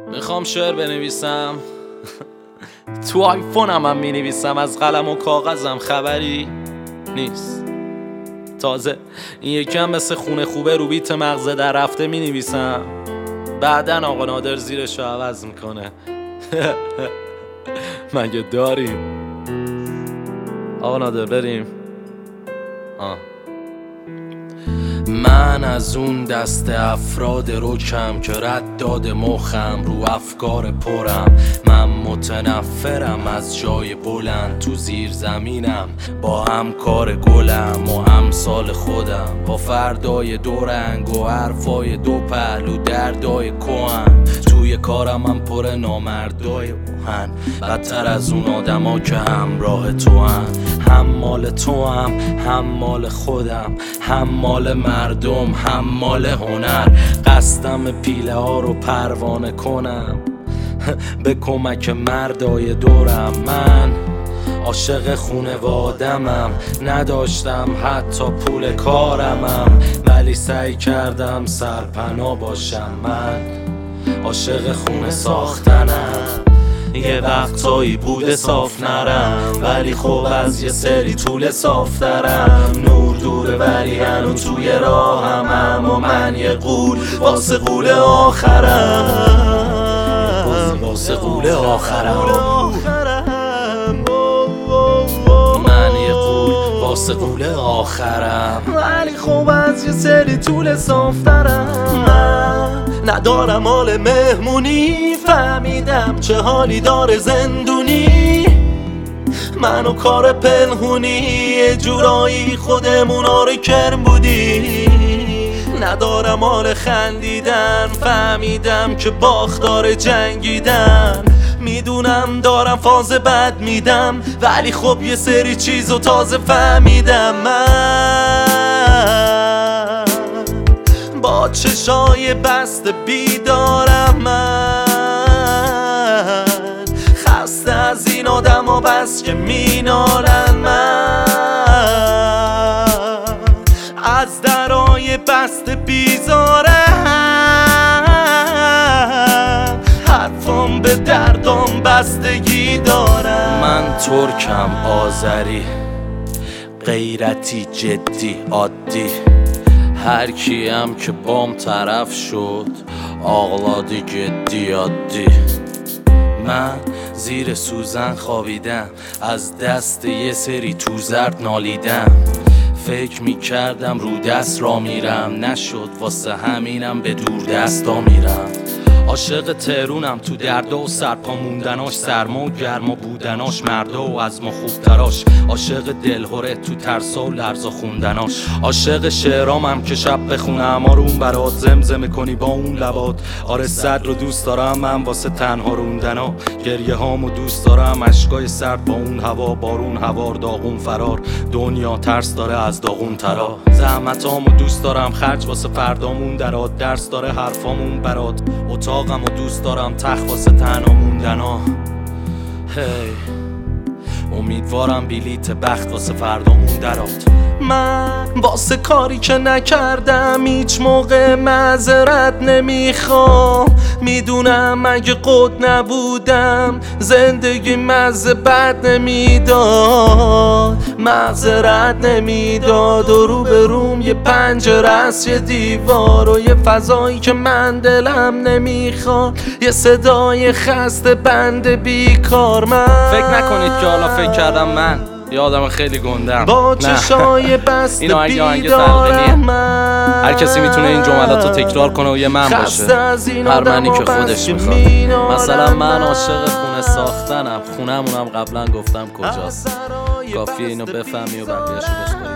میخوام شعر بنویسم تو آیفونم هم مینویسم، از قلم و کاغذم خبری نیست. تازه این یکم مثل خونه خوبه رو بیت مغزه در رفته مینویسم، بعدن آقا نادر زیرشو عوض میکنه. مگه داریم؟ آقا نادر بریم. من از اون دست افراد رکم که رد داد مخم رو افکار پرم. من متنفرم از جای بلند، تو زیر زمینم با همکار گلم و امثال خودم، با فردای دو رنگ و حرفای دو پهلو دردای کهن. توی کارم من پر نامردای اوهن، بدتر از اون آدما که همراه تو هم مال تو هم مال خودم، هم مال مردم، هم مال هنر. قصدم پیله ها رو پروانه کنم به کمک مردای دورم. من عاشق خونوادمم، نداشتم حتی پول کارمم، ولی سعی کردم سرپناه باشم. من عاشق خونه ساختنم، یه وقتایی بوده صاف نرم، ولی خب از یه سری طول صافترم. نور دوره ولی هنو توی راهم، و من یه غول واسه غول آخرم، واسه غول آخرم. من یه غول واسه غول آخرم، ولی خب از یه سری طول صافترم. من ندارم حال مهمونی، فهمیدم چه حالی داره زندونی. منو کار پنهونی، یه جورایی خودمونا رو کرم بودی. ندارم حال خندیدن، فهمیدم که باختار جنگیدن. میدونم دارم فاز بد میدم، ولی خب یه سری چیزو تازه فهمیدم. من با چشای بسته بیدارم، من خسته از این آدم ها بس که مینالن. من از درای بسته بیزارم، حرفم به دردم بستگی دارم. من ترکم، آذری، غیرتی، جدی، عادی. هر کیم که بام طرف شد آغلادی جدی عادی. من زیر سوزن خوابیدم، از دست یه سری تو زرد نالیدم. فکر میکردم رو دست را میرم، نشد واسه همینم به دور دستا میرم. عاشق تهرونم، تو دردا و سرپا موندناش، سرما و گرما بودناش، مردا و از ما خوبتراش. عاشق دلهوره تو ترسا و لرزا خوندناش. عاشق شعرامم که شب بخونم آروم برات، زمزمه کنی با اون لبات. آره صد رو دوست دارم من واسه تنها روندنا، گریه هامو دوست دارم، اشکای سرد با اون هوا، بارون هوار، داغون فرار. دنیا ترس داره از داغون ترا، زحمتامو دوست دارم، خرج واسه فردامون درات. درس داره حرفامون برات، اتاقمو دوست دارم، تخت واسه تنها موندنا. هی امیدوارم بلیت بخت واسه فردامون درات. من واسه کاری که نکردم هیچ موقع معذرت نمیخوام. میدونم اگه قد نبودم زندگی مزه بد نمیداد، معذرت نمیداد. و رو به روم یه پنجره است، یه دیوار و یه فضایی که من دلم نمیخواد، یه صدای خسته بند بیکار. من فکر نکنید که حالا فکر کردم من یه آدم خیلی گندم، با چشای بسته بیدارم. من هر کسی میتونه این جملات رو تکرار کنه و یه من باشه، هر منی که خودش میخواد. مثلا من عاشق خونه ساختنم، خونمونم قبلا گفتم کجاست، کافیه اینو بفهمی و بقیه‌شو بسپاری.